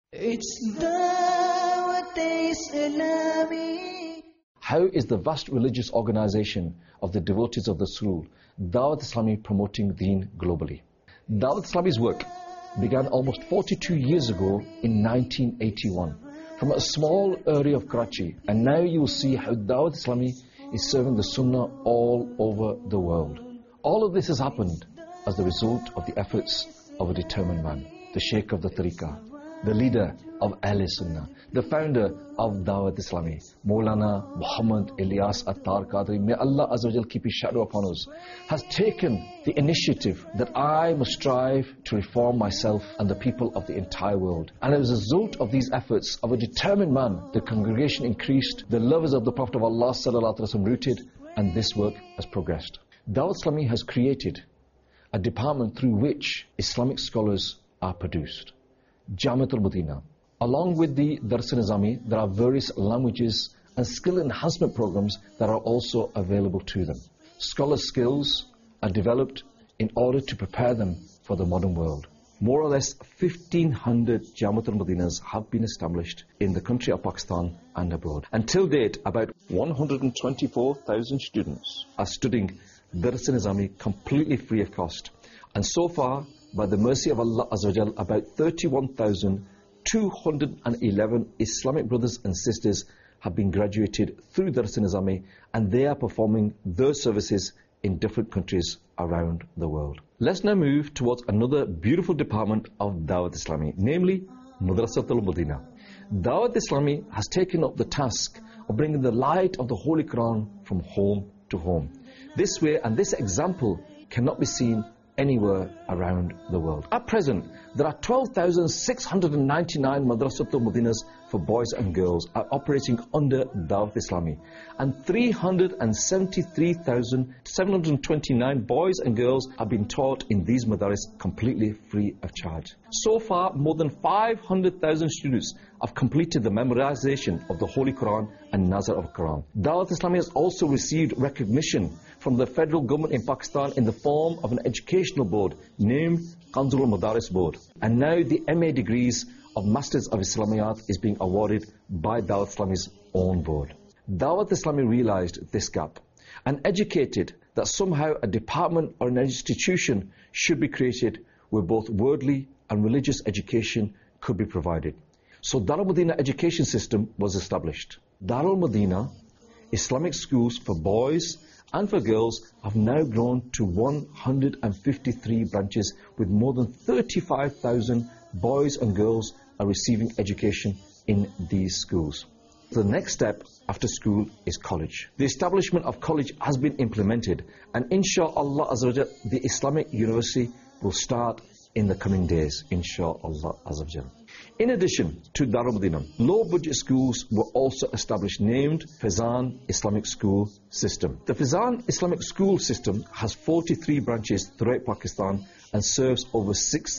It's Dawat Islami. How is the vast religious organization of the devotees of Rasul, Dawat Islami, promoting Deen globally? Dawat Islami's work began almost 42 years ago in 1981 from a small area of Karachi, and now you will see how Dawat Islami is serving the Sunnah all over the world. All of this has happened as the result of the efforts of a determined man, the Sheikh of the Tariqah, the leader of Ahl Sunnah, the founder of Dawat Islami, Maulana Muhammad Ilyas Attar Qadri, may Allah Azza wa Jal keep His shadow upon us, has taken the initiative that I must strive to reform myself and the people of the entire world. And as a result of these efforts of a determined man, the congregation increased, the lovers of the Prophet of Allah Sallallahu Alaihi Wasallam rooted, and this work has progressed. Dawat Islami has created a department through which Islamic scholars are produced. Jamiat al-Madina. Along with the Dars Nizami, there are various languages and skill enhancement programs that are also available to them. Scholars' skills are developed in order to prepare them for the modern world. More or less 1,500 Jamiat al-Madinas have been established in the country of Pakistan and abroad. Until date, about 124,000 students are studying Dars Nizami completely free of cost. And so far, by the mercy of Allah Azza wa Jal, about 31,211 Islamic brothers and sisters have been graduated through Dars Nizami, and they are performing their services in different countries around the world. Let's now move towards another beautiful department of Dawat Islami, namely Madrasat al-Madina. Dawat Islami has taken up the task of bringing the light of the Holy Quran from home to home. This way and this example cannot be seen anywhere around the world. At present, there are 12,699 Madrasatul Madinas for boys and girls are operating under Dawat Islami, and 373,729 boys and girls have been taught in these madaris completely free of charge. So far, more than 500,000 students have completed the memorization of the Holy Quran and Nazar of Quran. Dawat Islami has also received recognition from the federal government in Pakistan in the form of an educational board named Kanzul Madaris Board. And now the MA degrees of Masters of Islamiyat is being awarded by Dawat Islami's own board. Dawat Islami realized this gap and educated that somehow a department or an institution should be created where both worldly and religious education could be provided. So Darul Madina education system was established. Darul Madina Islamic schools for boys and for girls have now grown to 153 branches, with more than 35,000 boys and girls are receiving education in these schools. The next step after school is college. The establishment of college has been implemented, and inshallah Azza wa Jal, the Islamic University will start in the coming days, inshallah Azza wa Jal. In addition to Darul Madina, low-budget schools were also established named Faizan Islamic School System. The Faizan Islamic School System has 43 branches throughout Pakistan and serves over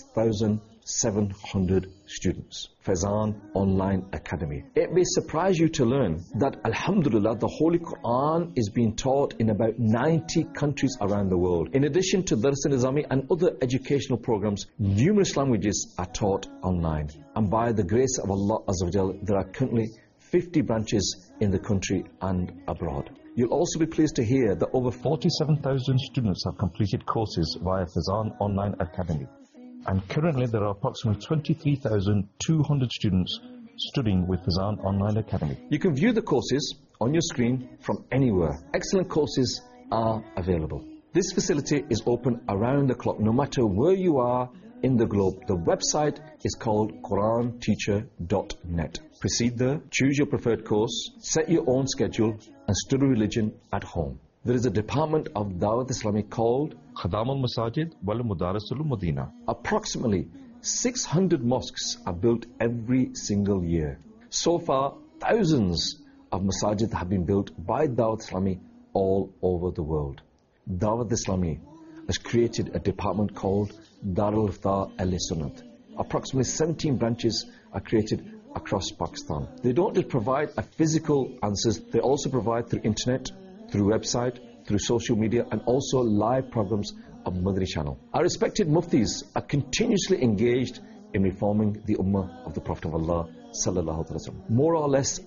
6,700 students. Faizan Online Academy. It may surprise you to learn that, alhamdulillah, the Holy Quran is being taught in about 90 countries around the world. In addition to Dars Nizami and other educational programs, numerous languages are taught online. And by the grace of Allah Azza wa Jal, there are currently 50 branches in the country and abroad. You'll also be pleased to hear that over 47,000 students have completed courses via Faizan Online Academy. And currently there are approximately 23,200 students studying with Faizan Online Academy. You can view the courses on your screen from anywhere. Excellent courses are available. This facility is open around the clock, no matter where you are in the globe. The website is called QuranTeacher.net. Proceed there, choose your preferred course, set your own schedule, and study religion at home. There is a department of Dawat Islami called Khadam al-Masajid wal Madaris al-Madina. Approximately 600 mosques are built every single year. So far, thousands of masajid have been built by Dawat Islami all over the world. Dawat Islami has created a department called Darul Ifta al-Sunnat. Approximately 17 branches are created across Pakistan. They don't just provide a physical answers, they also provide through internet, through website, through social media, and also live programs of Madri channel. Our respected muftis are continuously engaged in reforming the Ummah of the Prophet of Allah sallallahu alaihi wasallam. More or less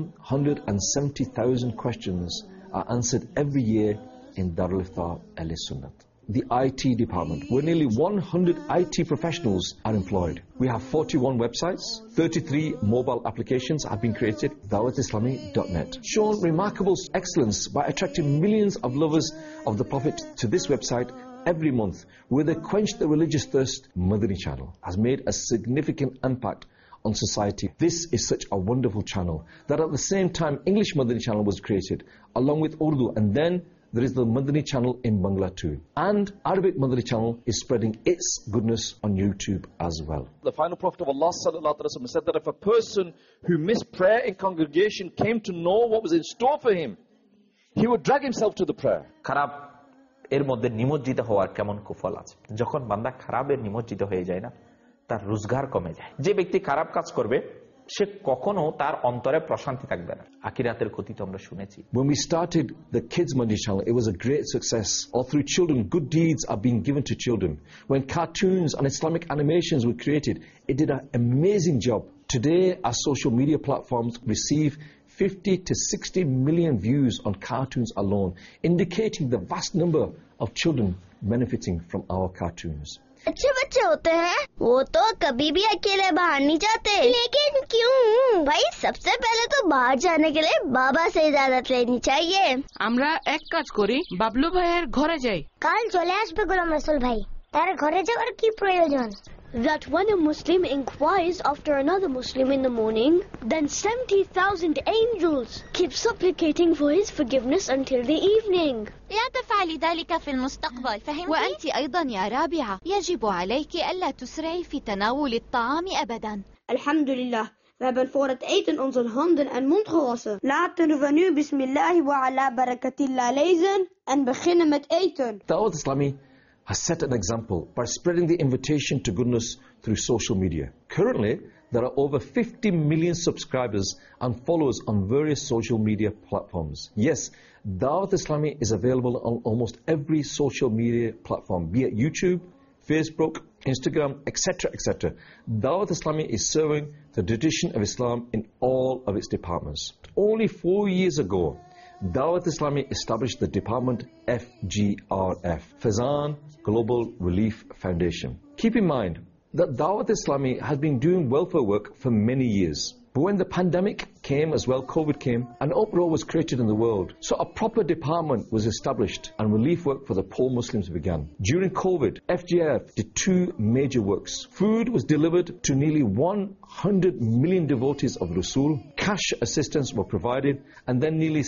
170,000 questions are answered every year in Darul Iftar Ahl Sunnat. The IT department, where nearly 100 IT professionals are employed. We have 41 websites, 33 mobile applications have been created, dawatislami.net. Shown remarkable excellence by attracting millions of lovers of the Prophet to this website every month, where they quench the religious thirst. Madani channel has made a significant impact on society. This is such a wonderful channel that at the same time English Madani channel was created along with Urdu, and then there is the Madani channel in Bangla too. And Arabic Madani channel is spreading its goodness on YouTube as well. The final Prophet of Allah sallallahu alaihi wasallam said that if a person who missed prayer in congregation came to know what was in store for him, he would drag himself to the prayer. খারাপ এর মধ্যে নিমজ্জিত হওয়ার কেমন কুফল আছে। যখন বান্দা খারাপের নিমজ্জিত হয়ে যায় না, তার রোজগার কমে যায়। যে ব্যক্তি খারাপ কাজ করবে সে কখনো তার অন্তরে প্রশান্তি থাকবে না। আখিরাতের ক্ষতি তো আমরা শুনেছি। When we started the Kids Madani channel, it was a great success. All through children, good deeds are being given to children. When cartoons and Islamic animations were created, it did an amazing job. Today, our social media platforms receive 50 to 60 million views on cartoons alone, indicating the vast number of children benefiting from our cartoons. अच्छे बच्चे होते हैं, वो तो कभी भी अकेले बाहर नहीं जाते। लेकिन क्यों? भाई सबसे पहले तो बाहर जाने के लिए बाबा से इजाजत लेनी चाहिए। আমরা এক কাজ করি, বাবলু ভাইয়ের ঘরে যাই। কাল চলে আসবে গোলাম রসুল ভাই, তার ঘরে যাওয়ার কি প্রয়োজন? That when a Muslim inquires after another Muslim in the morning, then 70,000 angels keep supplicating for his forgiveness until the evening. لا تفعلي ذلك في المستقبل، فهمتي؟ وأنت أيضا يا رابعة يجب عليك ألا تسرعي في تناول الطعام أبدا. Alhamdulillah, we hebben voor het eten onze handen en mond gewassen. Laten we nu Bismillah wa ala barakatillah lezen en beginnen met eten. Dawat Islami has set an example by spreading the invitation to goodness through social media. Currently, there are over 50 million subscribers and followers on various social media platforms. Yes, Dawat Islami is available on almost every social media platform, be it YouTube, Facebook, Instagram, etc., etc. Dawat Islami is serving the tradition of Islam in all of its departments. Only 4 years ago, Dawat Islami established the department FGRF, Fazan Global Relief Foundation. Keep in mind that Dawat Islami has been doing welfare work for many years. But when the pandemic came as well, COVID came, an uproar was created in the world. So a proper department was established and relief work for the poor Muslims began. During COVID, FGRF did 2 major works. Food was delivered to nearly 100 million devotees of Rasul. Cash assistance were provided, and then nearly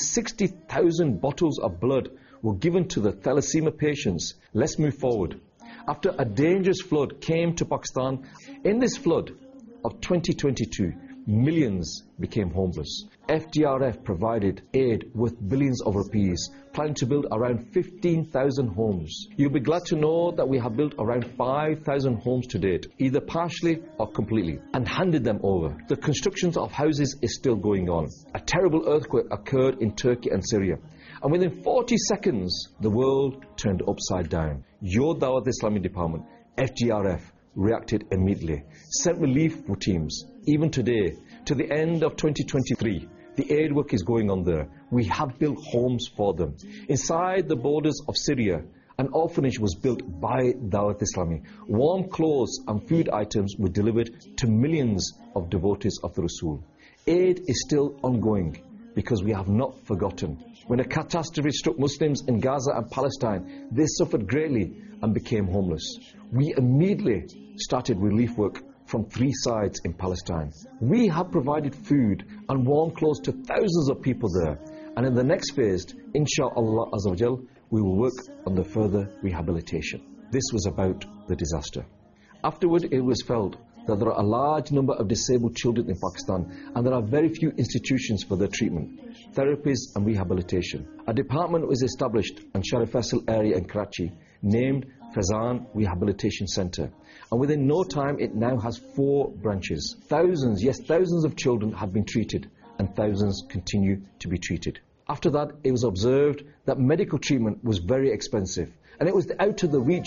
60,000 bottles of blood were given to the thalassemia patients. Let's move forward. After a dangerous flood came to Pakistan, in this flood of 2022, millions became homeless. FGRF provided aid worth billions of rupees, planning to build around 15,000 homes. You'll be glad to know that we have built around 5,000 homes to date, either partially or completely, and handed them over. The construction of houses is still going on. A terrible earthquake occurred in Turkey and Syria, and within 40 seconds, the world turned upside down. Your Dawat Islami department, FGRF, reacted immediately, sent relief teams. Even today, to the end of 2023, the aid work is going on there. We have built homes for them. Inside the borders of Syria, an orphanage was built by Dawat Islami. Warm clothes and food items were delivered to millions of devotees of the Rasul. Aid is still ongoing because we have not forgotten. When a catastrophe struck Muslims in Gaza and Palestine, they suffered greatly and became homeless. We immediately started relief work from 3 sides in Palestine. We have provided food and warm clothes to thousands of people there. And in the next phase, inshallah Azza wa Jal, we will work on the further rehabilitation. This was about the disaster. Afterward, it was felt that there are a large number of disabled children in Pakistan, and there are very few institutions for their treatment, therapies and rehabilitation. A department was established in Sharif Faisal area in Karachi, named Fazan Rehabilitation Centre, and within no time it now has 4 branches. Thousands, yes, thousands of children have been treated, and thousands continue to be treated. After that, it was observed that medical treatment was very expensive, and it was out of the reach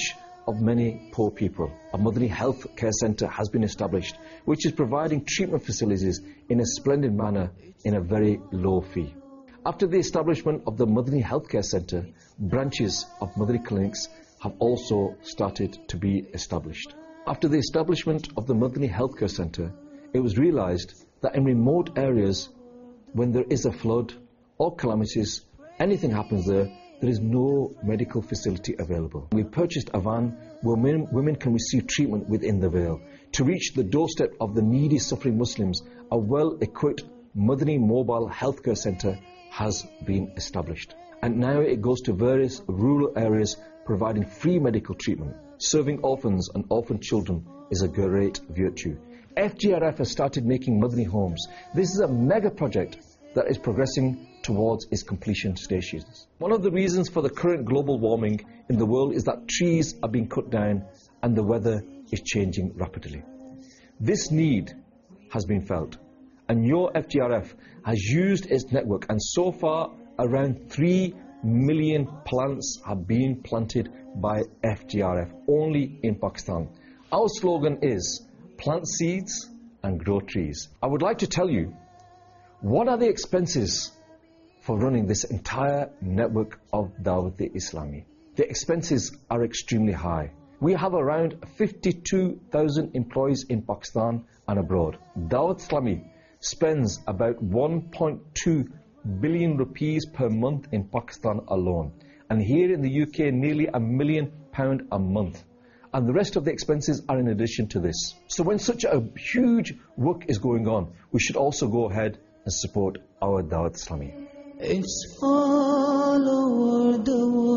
of many poor people. A Madani Health Care Centre has been established, which is providing treatment facilities in a splendid manner in a very low fee. After the establishment of the Madani Health Care Centre, branches of Madani clinics have also started to be established. After the establishment of the Madani Health Care Centre, it was realised that in remote areas, when there is a flood or calamities, anything happens there is no medical facility available. We purchased a van where women can receive treatment within the Vale. To reach the doorstep of the needy, suffering Muslims, a well-equipped Madani Mobile Healthcare Centre has been established. And now it goes to various rural areas providing free medical treatment. Serving orphans and orphan children is a great virtue. FGRF has started making Madani homes. This is a mega project that is progressing towards its completion stages. One of the reasons for the current global warming in the world is that trees are being cut down and the weather is changing rapidly. This need has been felt, and your FGRF has used its network, and so far around 3 million plants have been planted by FGRF only in Pakistan. Our slogan is plant seeds and grow trees. I would like to tell you, what are the expenses for running this entire network of Dawat-e-Islami? The expenses are extremely high. We have around 52,000 employees in Pakistan and abroad. Dawat-e-Islami spends about 1.2 billion rupees per month in Pakistan alone. And here in the UK, nearly £1 million a month. And the rest of the expenses are in addition to this. So when such a huge work is going on, we should also go ahead and support our Dawat-e-Islami. It's all over the world.